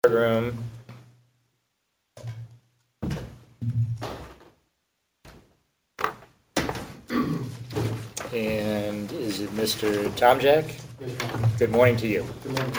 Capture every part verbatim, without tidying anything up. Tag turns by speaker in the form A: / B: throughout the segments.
A: room. And is it Mister Tomjak?
B: Yes,
A: Good morning to you.
B: Good morning.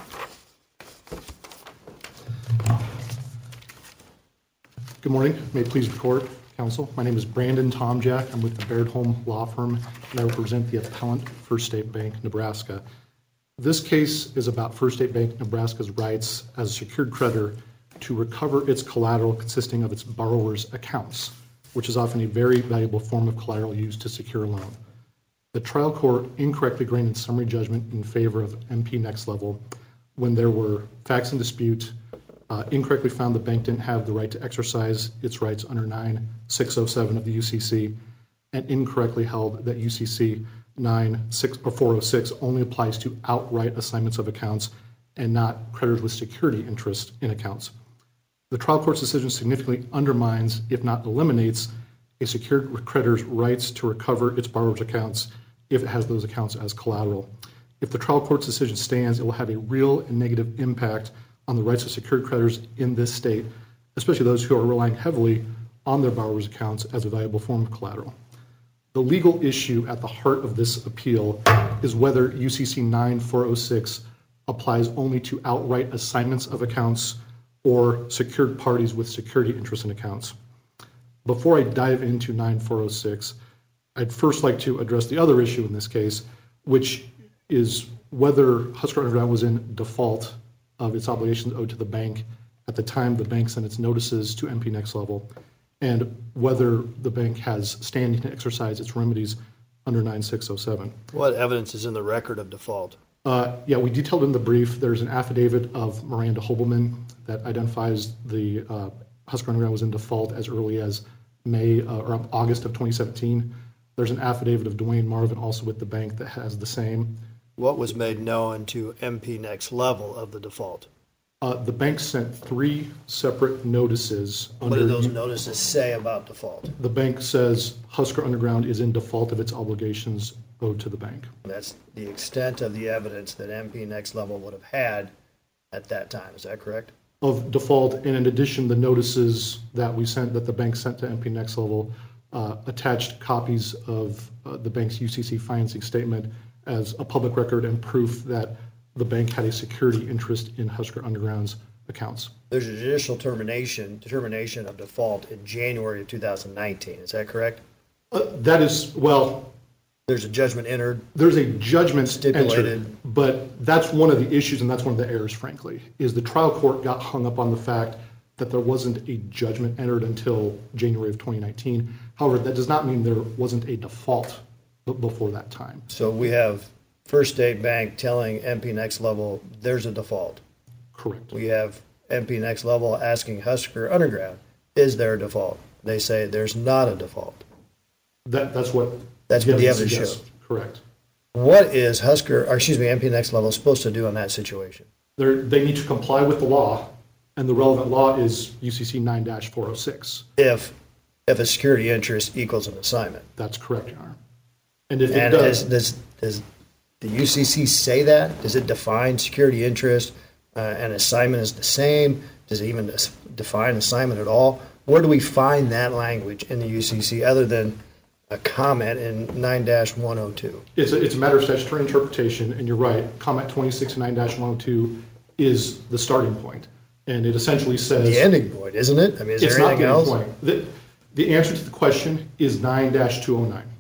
B: Good morning. May it please the court, counsel. My name is Brandon Tomjak. I'm with the Baird Holm Law Firm, and I represent the appellant, First State Bank, Nebraska. This case is about First State Bank, Nebraska's rights as a secured creditor to recover its collateral consisting of its borrower's accounts, which is often a very valuable form of collateral used to secure a loan. The trial court incorrectly granted summary judgment in favor of M P Next Level when there were facts in dispute, uh, incorrectly found the bank didn't have the right to exercise its rights under nine six oh seven of the U C C, and incorrectly held that U C C nine six or four oh six only applies to outright assignments of accounts and not creditors with security interest in accounts. The trial court's decision significantly undermines, if not eliminates, a secured creditor's rights to recover its borrower's accounts if it has those accounts as collateral. If the trial court's decision stands, it will have a real and negative impact on the rights of secured creditors in this state, especially those who are relying heavily on their borrower's accounts as a valuable form of collateral. The legal issue at the heart of this appeal is whether U C C nine four oh six applies only to outright assignments of accounts or secured parties with security interest in accounts. Before I dive into nine four oh six, I'd first like to address the other issue in this case, which is whether Husker Underground was in default of its obligations owed to the bank at the time the bank sent its notices to M P Next Level, and whether the bank has standing to exercise its remedies under nine six oh seven.
C: What evidence is in the record of default?
B: Uh, yeah, we detailed in the brief, there's an affidavit of Miranda Hobelman that identifies the uh, Husker Underground was in default as early as May uh, or August of twenty seventeen. There's an affidavit of Dwayne Marvin also with the bank that has the same.
C: What was made known to M P Next Level of the default?
B: Uh, the bank sent three separate notices.
C: What
B: under
C: did those notices say about default?
B: The bank says Husker Underground is in default of its obligations owed to the bank.
C: That's the extent of the evidence that M P Next Level would have had at that time. Is that correct?
B: Of default, and in addition, the notices that we sent, that the bank sent to M P Next Level, uh, attached copies of uh, the bank's U C C financing statement as a public record and proof that the bank had a security interest in Husker Underground's accounts.
C: There's a judicial termination determination of default in January of two thousand nineteen. Is that correct?
B: Uh, that is, well,
C: There's a judgment entered.
B: there's a judgment
C: Stipulated.
B: entered, but that's one of the issues, and that's one of the errors, frankly, is the trial court got hung up on the fact that there wasn't a judgment entered until January of twenty nineteen. However, that does not mean there wasn't a default b- before that time.
C: So we have First State Bank telling M P Next Level there's a default.
B: Correct.
C: We have M P Next Level asking Husker Underground, is there a default? They say there's not a default.
B: That, that's what.
C: That's what the evidence
B: suggests.
C: shows.
B: Correct.
C: What is Husker, or excuse me, M P Next Level supposed to do in that situation?
B: They're, they need to comply with the law, and the relevant law is U C C nine four oh six.
C: If if a security interest equals an assignment.
B: That's correct, Your Honor. And if it
C: And
B: does,
C: does, does, does the U C C say that? Does it define security interest? Uh, an assignment is the same? Does it even define assignment at all? Where do we find that language in the U C C other than a comment in nine one oh two?
B: it's a, it's a matter of statutory interpretation, and you're right. Comment twenty-six nine one oh two is the starting point, and it essentially says
C: The ending point, isn't it? I mean, is
B: it's
C: there
B: not
C: anything
B: the end
C: else?
B: point. The, the answer to the question is nine two oh nine.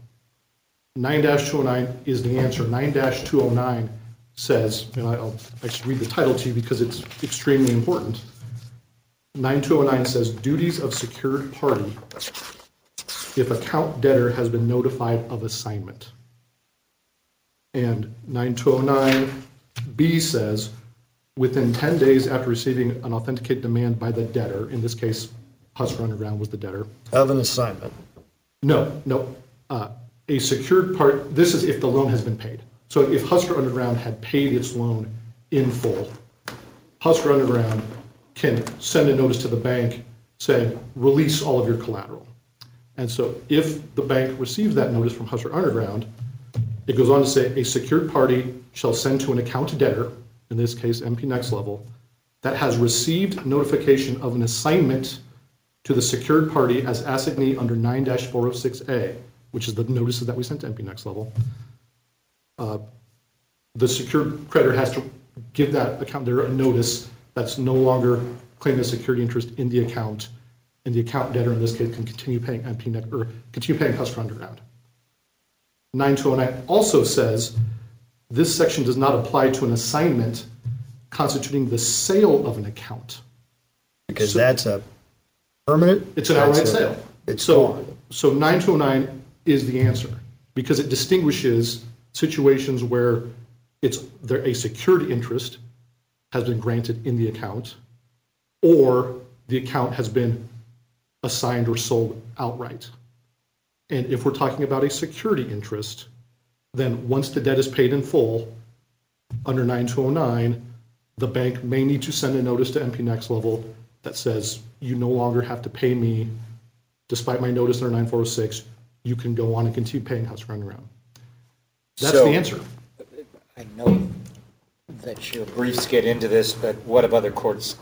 B: nine two oh nine is the answer. nine two oh nine says, and I'll I should read the title to you because it's extremely important. nine two oh nine says, duties of secured party if account debtor has been notified of assignment. And nine two oh nine B says, within ten days after receiving an authenticated demand by the debtor, in this case, Husker Underground was the debtor.
C: Of an assignment.
B: No, no. Uh, a secured part, this is if the loan has been paid. So if Husker Underground had paid its loan in full, Husker Underground can send a notice to the bank saying, release all of your collateral. And so if the bank receives that notice from Husker Underground, it goes on to say, a secured party shall send to an account debtor, in this case M P Next Level, that has received notification of an assignment to the secured party as assignee under nine four oh six A, which is the notices that we sent to M P Next Level, uh, the secured creditor has to give that account there a notice that's no longer claiming a security interest in the account, and the account debtor in this case can continue paying M P Next or continue paying Husker Underground. nine two oh nine also says this section does not apply to an assignment constituting the sale of an account.
C: Because
B: So-
C: that's a permanent?
B: It's an outright
C: that's a-
B: sale.
C: It's
B: So,
C: gone.
B: so nine two oh nine is the answer because it distinguishes situations where it's there a security interest has been granted in the account or the account has been assigned or sold outright. And if we're talking about a security interest, then once the debt is paid in full under nine two oh nine, the bank may need to send a notice to M P Next Level that says you no longer have to pay me despite my notice under nine four oh six. You can go on and continue paying Husker Underground. That's
A: So-
B: the answer.
A: I know that your briefs get into this, but what have other courts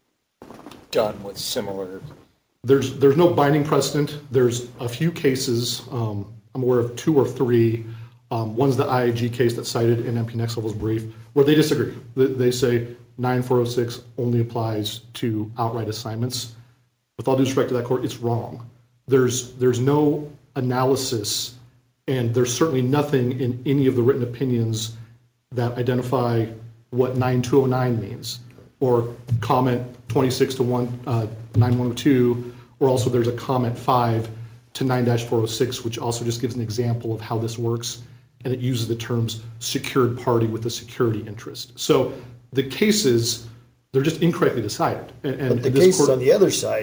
A: done with similar?
B: There's there's no binding precedent. There's a few cases. Um, I'm aware of two or three. Um, one's the I I G case that's cited in M P Next Level's brief, where they disagree. They, they say nine four oh six only applies to outright assignments. With all due respect to that court, it's wrong. There's there's no analysis, and there's certainly nothing in any of the written opinions that identify what nine two oh nine means, or comment twenty-six to one, uh, nine one oh two, or also there's a comment five to nine four oh six, which also just gives an example of how this works, and it uses the terms secured party with a security interest. So the cases, they're just incorrectly decided. And, and
C: But the
B: this
C: cases
B: court-
C: on the other side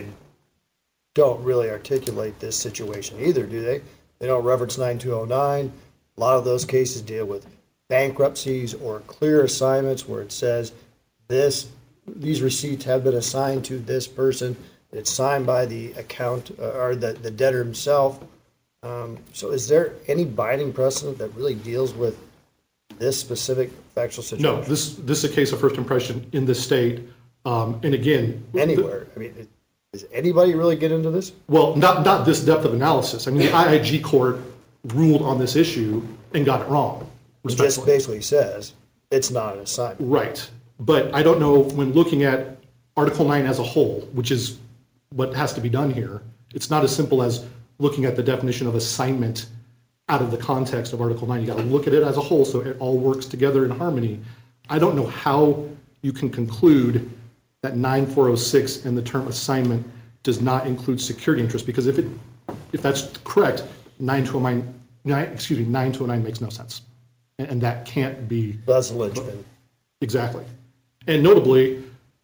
C: don't really articulate this situation either, do they? They don't reference nine two oh nine. A lot of those cases deal with bankruptcies or clear assignments where it says this, these receipts have been assigned to this person. It's signed by the account uh, or the, the debtor himself. Um, so is there any binding precedent that really deals with this specific factual situation?
B: No, this, this is a case of first impression in the state. Um, and again,
C: Anywhere. I mean, it- does anybody really get into this?
B: well, not, not this depth of analysis. I mean, the I I G court ruled on this issue and got it wrong,
C: It just
B: respectfully.
C: basically says it's not an assignment.
B: Right. But I don't know, when looking at Article nine as a whole, which is what has to be done here, it's not as simple as looking at the definition of assignment out of the context of Article nine. You got to look at it as a whole so it all works together in harmony. I don't know how you can conclude that nine four oh six and the term assignment does not include security interest, because if it, if that's correct, nine two oh nine, nine, excuse me, nine two oh nine makes no sense. And, and that can't be
C: That's the linchpin.
B: exactly. And notably,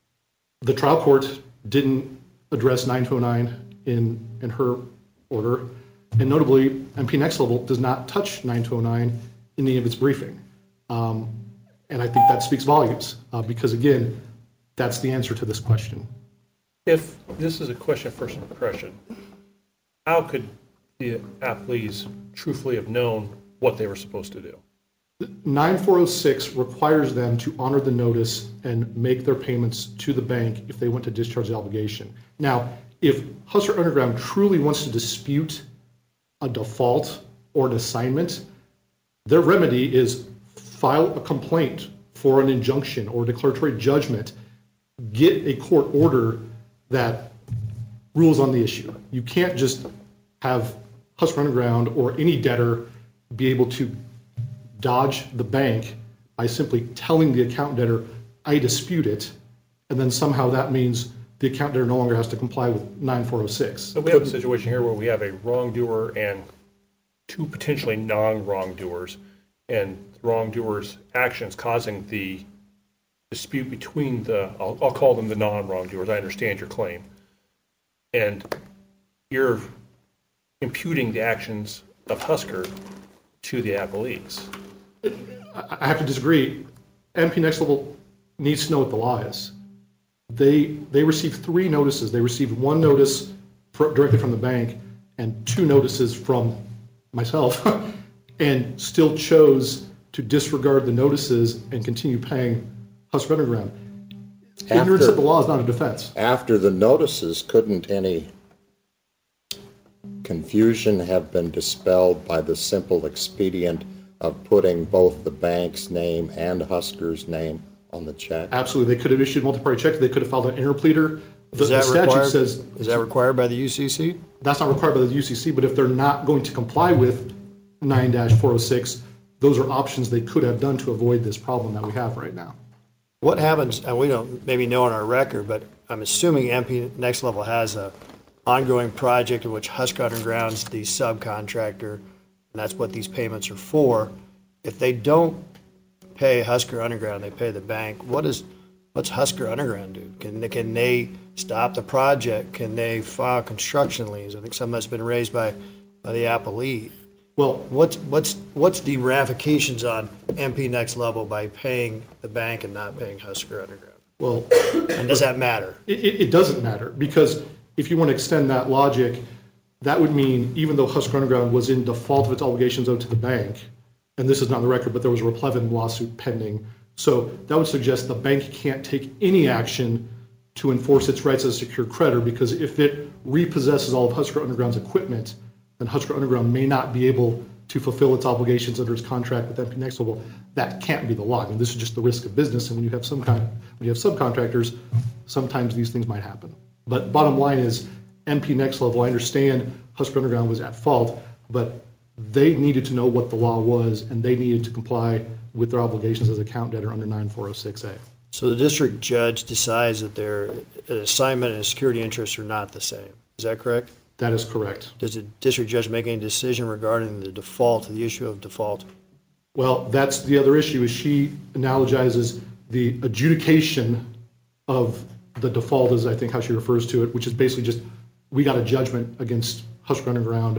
B: the trial court didn't address nine two oh nine in, in her order. And notably, M P Next Level does not touch nine two oh nine in any of its briefing. Um, and I think that speaks volumes, uh, because again, that's the answer to this question.
D: If this is a question of first impression, how could the applicants truthfully have known what they were supposed to do?
B: nine four oh six requires them to honor the notice and make their payments to the bank if they want to discharge the obligation. Now, if Husker Underground truly wants to dispute a default or an assignment, their remedy is file a complaint for an injunction or declaratory judgment, get a court order that rules on the issue. You can't just have Husker Underground or any debtor be able to dodge the bank by simply telling the account debtor, I dispute it, and then somehow that means the account debtor no longer has to comply with nine four oh six.
D: So we have a situation here where we have a wrongdoer and two potentially non-wrongdoers, and wrongdoers' actions causing the dispute between the, I'll, I'll call them the non-wrongdoers. I understand your claim. And you're imputing the actions of Husker to the appellees.
B: I I have to disagree. M P Next Level needs to know what the law is. They they received three notices. They received one notice fr- directly from the bank and two notices from myself, and still chose to disregard the notices and continue paying Husker Underground. Ignorance of the
E: After,
B: law is not a defense.
E: after the notices, couldn't any confusion have been dispelled by the simple expedient of putting both the bank's name and Husker's name on the check?
B: Absolutely, they could have issued multi-party checks, they could have filed an interpleader. The
C: Is that
B: the statute
C: required?
B: says
C: Is that required by the U C C?
B: that's not required by the U C C, but if they're not going to comply with nine four oh six, those are options they could have done to avoid this problem that we have right now.
C: What happens, and we don't maybe know on our record, but I'm assuming M P Next Level has a ongoing project in which Husker Underground's the subcontractor, and that's what these payments are for. If they don't pay Husker Underground, they pay the bank. What is, what's Husker Underground do? Can they, can they stop the project? Can they file construction liens? I think some that's been raised by, by the appellee.
B: Well,
C: What's, what's, what's the ramifications on M P Next Level by paying the bank and not paying Husker Underground?
B: well,
C: And does that matter?
B: It, it, it doesn't matter, because if you want to extend that logic, that would mean even though Husker Underground was in default of its obligations owed to the bank, and this is not on the record, but there was a Replevin lawsuit pending, so that would suggest the bank can't take any action to enforce its rights as a secured creditor, because if it repossesses all of Husker Underground's equipment, then Husker Underground may not be able to fulfill its obligations under its contract with M P Next Level. That can't be the law. I mean, this is just the risk of business, and when you have some kind, when you have subcontractors, sometimes these things might happen. But bottom line is, M P Next Level, I understand Husker Underground was at fault, but they needed to know what the law was, and they needed to comply with their obligations as account debtor under nine four oh six A.
C: So the district judge decides that their an assignment and a security interest are not the same. Is that correct?
B: That is correct.
C: Does the district judge make any decision regarding the default, the issue of default?
B: Well, that's the other issue, is she analogizes the adjudication of the default, is I think how she refers to it, which is basically just, we got a judgment against Husker Underground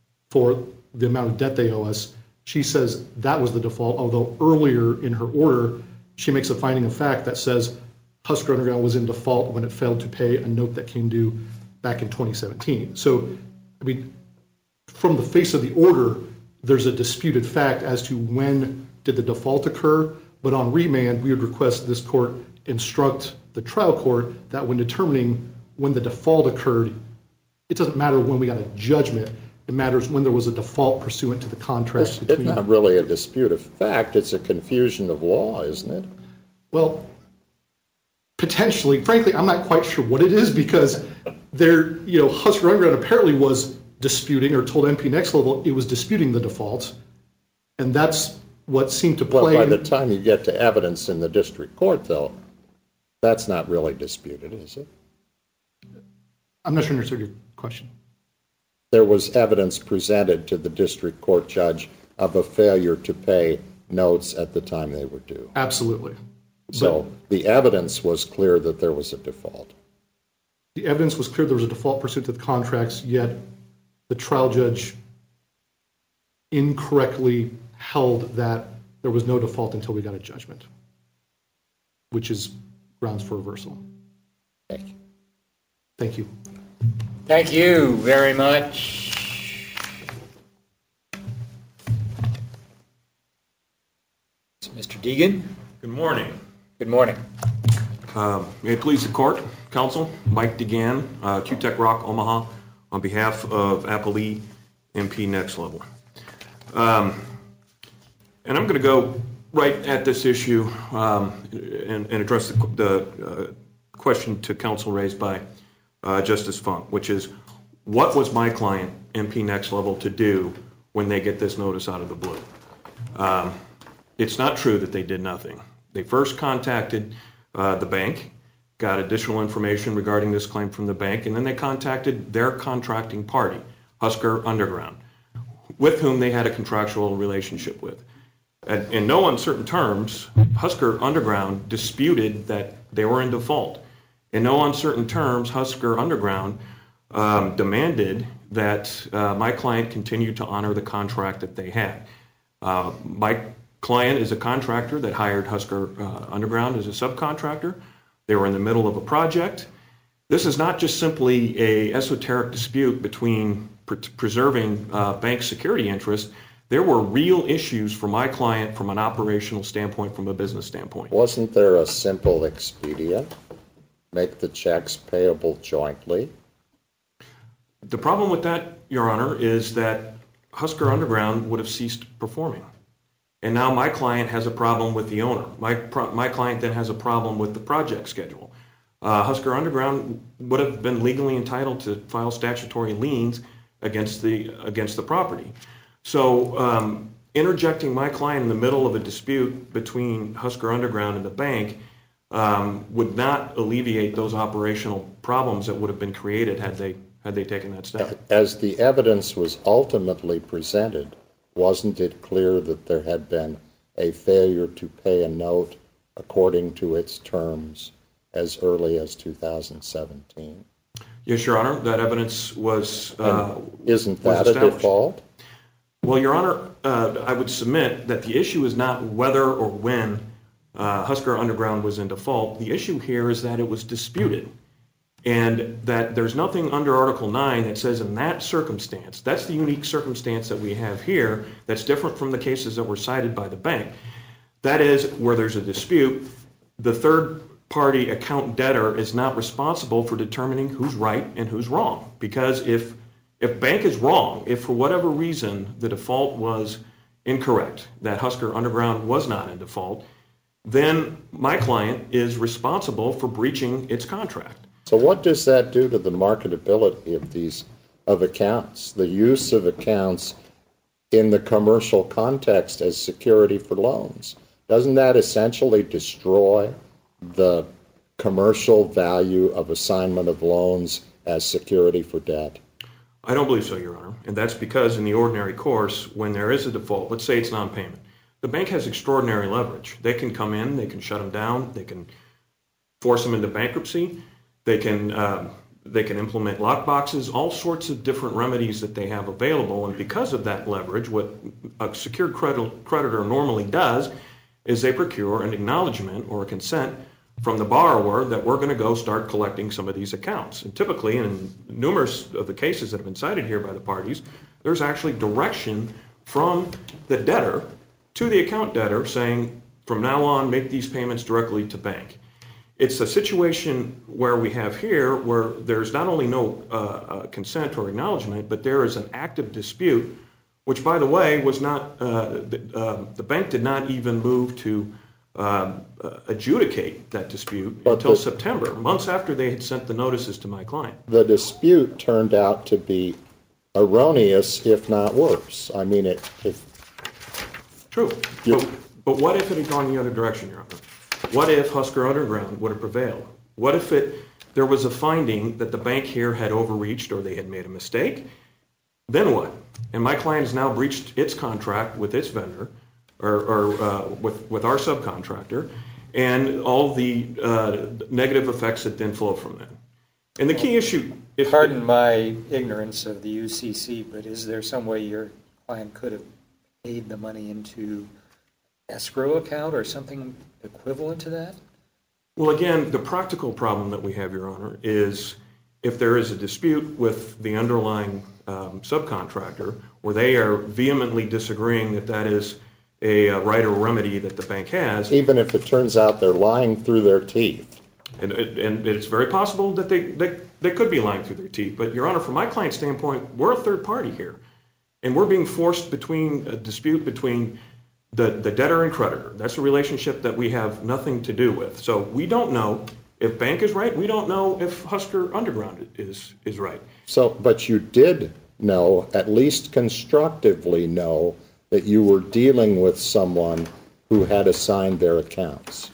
B: for the amount of debt they owe us. She says that was the default, although earlier in her order, she makes a finding of fact that says Husker Underground was in default when it failed to pay a note that came due back in twenty seventeen. So, I mean, from the face of the order, there's a disputed fact as to when did the default occur, but on remand, we would request this court instruct the trial court that when determining when the default occurred, it doesn't matter when we got a judgment, it matters when there was a default pursuant to the contract
E: It's,
B: between.
E: it's not really a dispute of fact, it's a confusion of law, isn't it?
B: Well, potentially, frankly, I'm not quite sure what it is, because there, you know, Husker Underground apparently was disputing, or told M P Next Level it was disputing the default, and that's what seemed to
E: Well,
B: play.
E: by the time you get to evidence in the district court, though, that's not really disputed, is it?
B: I'm not sure I understood your question.
E: There was evidence presented to the district court judge of a failure to pay notes at the time they were due.
B: Absolutely.
E: So the evidence was clear that there was a default.
B: The evidence was clear there was a default pursuant to the contracts, yet the trial judge incorrectly held that there was no default until we got a judgment, which is grounds for reversal.
E: Thank you.
B: Thank you.
A: Thank you very much. Mister Deegan,
F: Good morning.
A: good morning.
F: Uh, May it please the court, counsel, Mike DeGan, uh, Q-Tech Rock, Omaha, on behalf of Applee M P Next Level. Um, And I'm going to go right at this issue um, and and address the the, uh, question to counsel raised by uh, Justice Funk, which is, what was my client, M P Next Level, to do when they get this notice out of the blue? Um, It's not true that they did nothing. They first contacted uh, the bank, got additional information regarding this claim from the bank, and then they contacted their contracting party, Husker Underground, with whom they had a contractual relationship with. And in no uncertain terms, Husker Underground disputed that they were in default. In no uncertain terms, Husker Underground um, demanded that uh, my client continue to honor the contract that they had. Uh, my client is a contractor that hired Husker uh, Underground as a subcontractor. They were in the middle of a project. This is not just simply a esoteric dispute between pre- preserving uh, bank security interests. There were real issues for my client from an operational standpoint, from a business standpoint.
E: Wasn't there a simple expedient? make the checks payable jointly?
F: The problem with that, Your Honor, is that Husker Underground would have ceased performing. And now my client has a problem with the owner. My, pro- my client then has a problem with the project schedule. Uh, Husker Underground would have been legally entitled to file statutory liens against the, against the property. So um, interjecting my client in the middle of a dispute between Husker Underground and the bank um, would not alleviate those operational problems that would have been created had they had they taken that step.
E: As the evidence was ultimately presented, wasn't it clear that there had been a failure to pay a note according to its terms as early as two thousand seventeen?
F: Yes, Your Honor, that evidence was uh,
E: Isn't
F: was
E: that a
F: established.
E: default?
F: Well, Your Honor, uh, I would submit that the issue is not whether or when uh, Husker Underground was in default. The issue here is that it was disputed, and that there's nothing under Article nine that says in that circumstance, that's the unique circumstance that we have here that's different from the cases that were cited by the bank. That is, where there's a dispute, the third party account debtor is not responsible for determining who's right and who's wrong. Because if if bank is wrong, if for whatever reason the default was incorrect, that Husker Underground was not in default, then my client is responsible for breaching its contract.
E: So what does that do to the marketability of these, of accounts, the use of accounts in the commercial context as security for loans? Doesn't that essentially destroy the commercial value of assignment of loans as security for debt?
F: I don't believe so, Your Honor. And that's because in the ordinary course, when there is a default, let's say it's non-payment, the bank has extraordinary leverage. They can come in, they can shut them down, they can force them into bankruptcy, they can uh, they can implement lockboxes, all sorts of different remedies that they have available. And because of that leverage, what a secured credit, creditor normally does is they procure an acknowledgement or a consent from the borrower that we're going to go start collecting some of these accounts. And typically, in numerous of the cases that have been cited here by the parties, there's actually direction from the debtor to the account debtor saying, from now on, make these payments directly to bank. It's a situation where we have here where there's not only no uh, uh, consent or acknowledgement, but there is an active dispute, which, by the way, was not, uh, the, uh, the bank did not even move to um, uh, adjudicate that dispute
E: But
F: until
E: the-
F: September, months after they had sent the notices to my client.
E: The dispute turned out to be erroneous, if not worse. I mean, it, if
F: True.
E: You-
F: But, but what if it had gone the other direction, Your Honor? What if Husker Underground would have prevailed? What if it there was a finding that the bank here had overreached or they had made a mistake? Then what? And my client has now breached its contract with its vendor or, or uh, with, with our subcontractor, and all the uh, negative effects that then flow from that. And the key issue... if
A: Pardon my ignorance of the U C C, but is there some way your client could have paid the money into escrow account or something equivalent to that?
F: Well, again, the practical problem that we have, Your Honor, is if there is a dispute with the underlying um, subcontractor where they are vehemently disagreeing that that is a, uh right or remedy that the bank has,
E: even if it turns out they're lying through their teeth.
F: and, and it's very possible that they, they, they could be lying through their teeth. But, Your Honor, from my client's standpoint, we're a third party here. And we're being forced between a dispute between the, the debtor and creditor. That's a relationship that we have nothing to do with. So we don't know if bank is right. We don't know if Husker Underground is, is right.
E: So, but you did know, at least constructively know, that you were dealing with someone who had assigned their accounts.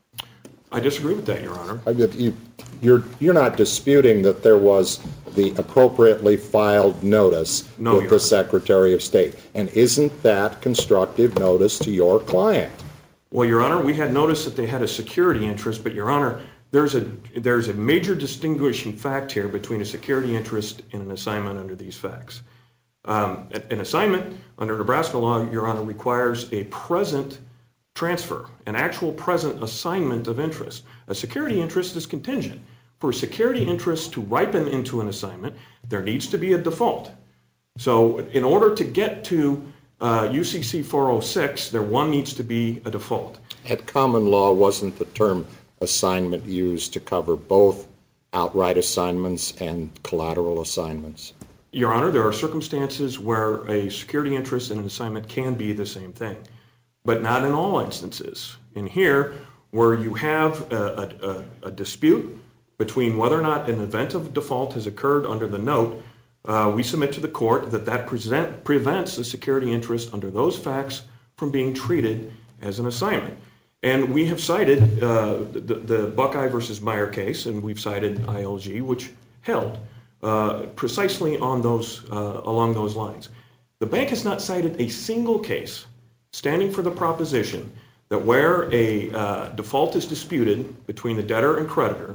F: I disagree with that, Your Honor.
E: I mean, you, you're, you're not disputing that there was the appropriately filed notice
F: No,
E: with
F: Your
E: the
F: Honor.
E: Secretary of State. And isn't that constructive notice to your client?
F: Well, Your Honor, we had noticed that they had a security interest, but Your Honor, there's a there's a major distinguishing fact here between a security interest and an assignment under these facts. Um, an assignment under Nebraska law, Your Honor, requires a present transfer, an actual present assignment of interest. A security interest is contingent. For a security interest to ripen into an assignment, there needs to be a default. So in order to get to uh, U C C four oh six, there one needs to be a default.
E: At common law, wasn't the term assignment used to cover both outright assignments and collateral assignments?
F: Your Honor, there are circumstances where a security interest and an assignment can be the same thing, but not in all instances. In here, where you have a, a, a dispute between whether or not an event of default has occurred under the note, uh, we submit to the court that that present, prevents the security interest under those facts from being treated as an assignment. And we have cited uh, the, the Buckeye versus Meyer case, and we've cited I L G, which held uh, precisely on those uh, along those lines. The bank has not cited a single case standing for the proposition that where a uh, default is disputed between the debtor and creditor,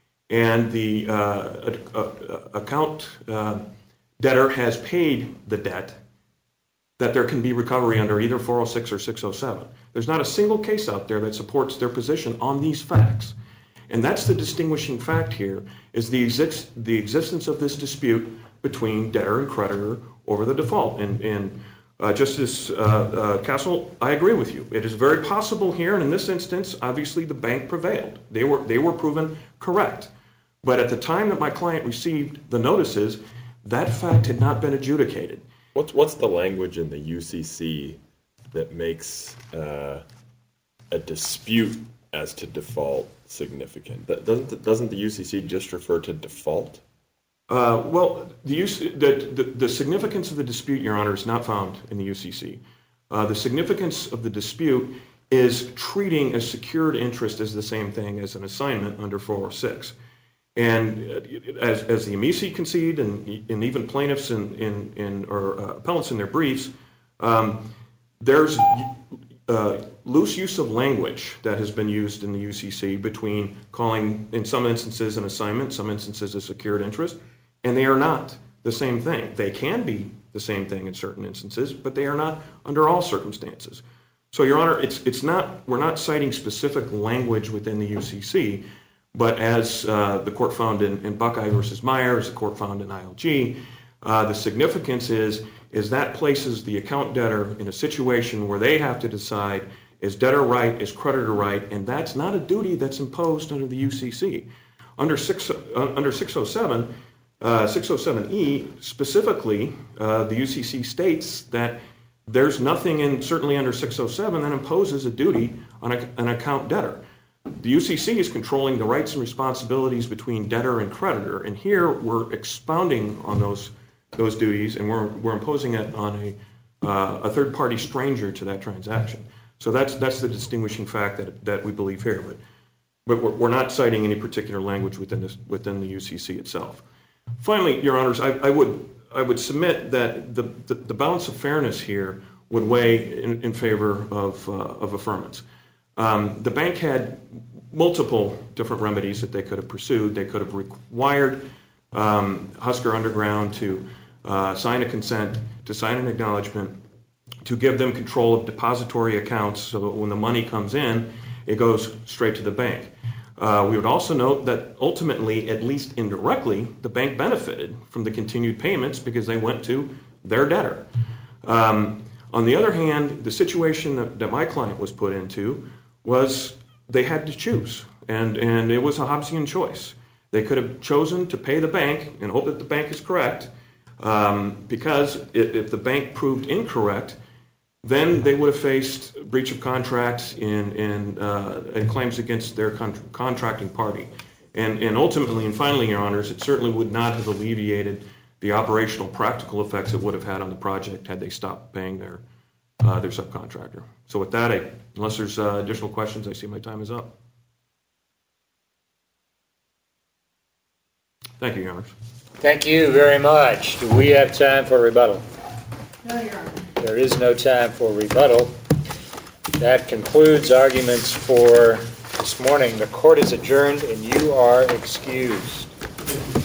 F: and the uh, a, a, account uh, debtor has paid the debt, that there can be recovery under either four oh six or six oh seven. There's not a single case out there that supports their position on these facts. And that's the distinguishing fact here, is the, exist, the existence of this dispute between debtor and creditor over the default. And, and uh, Justice uh, uh, Castle, I agree with you. It is very possible here, and in this instance, obviously the bank prevailed. They were, they were proven correct. But at the time that my client received the notices, that fact had not been adjudicated.
G: What's what's the language in the U C C that makes uh, a dispute as to default significant? That doesn't doesn't the U C C just refer to default?
F: Uh, well, the, use, the, the, the significance of the dispute, Your Honor, is not found in the U C C. Uh, the significance of the dispute is treating a secured interest as the same thing as an assignment under four oh six. And as, as the amici concede, and, and even plaintiffs in, in, in or uh, appellants in their briefs, um, there's uh, loose use of language that has been used in the U C C between calling, in some instances, an assignment, some instances, a secured interest, and they are not the same thing. They can be the same thing in certain instances, but they are not under all circumstances. So, Your Honor, it's it's not we're not citing specific language within the U C C. But as uh, the court found in, in Buckeye versus Meyer, as the court found in I L G, uh, the significance is, is that places the account debtor in a situation where they have to decide, is debtor right, is creditor right, and that's not a duty that's imposed under the U C C. Under, six, uh, under six oh seven, uh, six oh seven E, specifically, uh, the U C C states that there's nothing in, certainly under six oh seven, that imposes a duty on a, an account debtor. The U C C is controlling the rights and responsibilities between debtor and creditor, and here we're expounding on those those duties, and we're we're imposing it on a uh, a third party stranger to that transaction. So that's that's the distinguishing fact that that we believe here. But but we're, we're not citing any particular language within this within the U C C itself. Finally, Your Honors, I, I would I would submit that the, the the balance of fairness here would weigh in, in favor of uh, of affirmance. Um, the bank had multiple different remedies that they could have pursued. They could have required um, Husker Underground to uh, sign a consent, to sign an acknowledgement, to give them control of depository accounts so that when the money comes in, it goes straight to the bank. Uh, we would also note that ultimately, at least indirectly, the bank benefited from the continued payments because they went to their debtor. Um, on the other hand, the situation that, that my client was put into was they had to choose, and, and it was a Hobbesian choice. They could have chosen to pay the bank and hope that the bank is correct, um, because if, if the bank proved incorrect, then they would have faced breach of contract and, and, uh, and claims against their con- contracting party. And, and ultimately, and finally, Your Honors, it certainly would not have alleviated the operational practical effects it would have had on the project had they stopped paying their Uh, their subcontractor. So with that, I, unless there's uh, additional questions, I see my time is up. Thank you, Your Honors.
A: Thank you very much. Do we have time for rebuttal?
H: No, Your Honor.
A: There is no time for rebuttal. That concludes arguments for this morning. The court is adjourned and you are excused.